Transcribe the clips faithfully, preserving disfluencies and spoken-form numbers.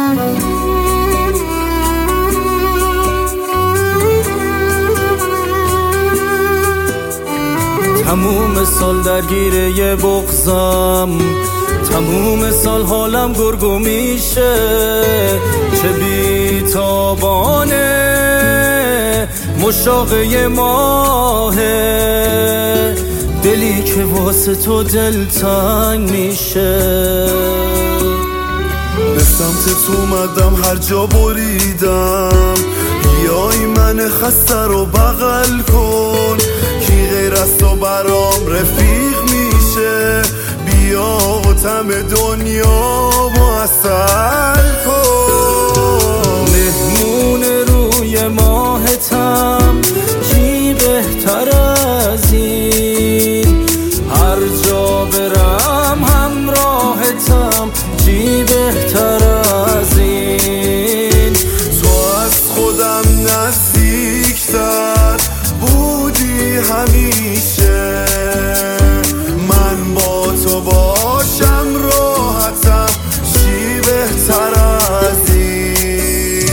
تموم سال درگیره یه بغضم، تموم سال حالم گرگو میشه. چه بیتابانه مشتاق یه ماهه، دلی که واسه تو دلتنگ میشه. به سمتت اومدم هر جا بریدم، بیای من خسته رو بغل کن. کی غیر از تو برام رفیق میشه، بیا و تم دنیا معسل کن. مهمون روی ماهتم، چی بهتر از این؟ هر جا برم همراهتم، چی بهتر از این؟ تو از خودم نزدیکتر بودی همیشه، من با تو باشم راحتم، چی بهتر از این؟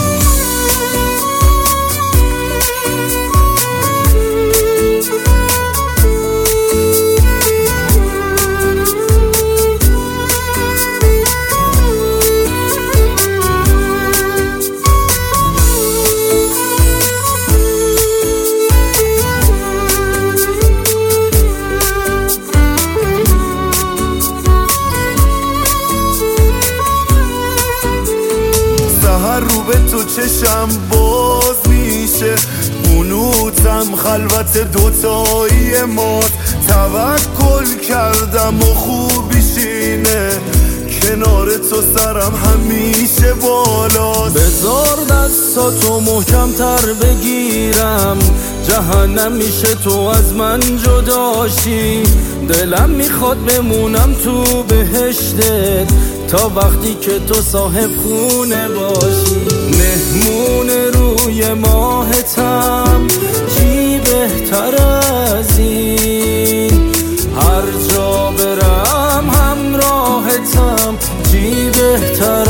هر رو به تو چشم باز میشه، بنوتم خلوت دوتایی مات. توکل کردم و خوبیشینه، کنار تو سرم همیشه بالاست. بذار دستاتو محکم تر بگیرم، جهنم میشه تو از من جداشی. دلم میخواد بمونم تو بهشتت تا وقتی که تو صاحب خونه باشی. مهمون روی ماهتم، چی بهتر از این؟ هر جا برم همراهتم، چی بهتر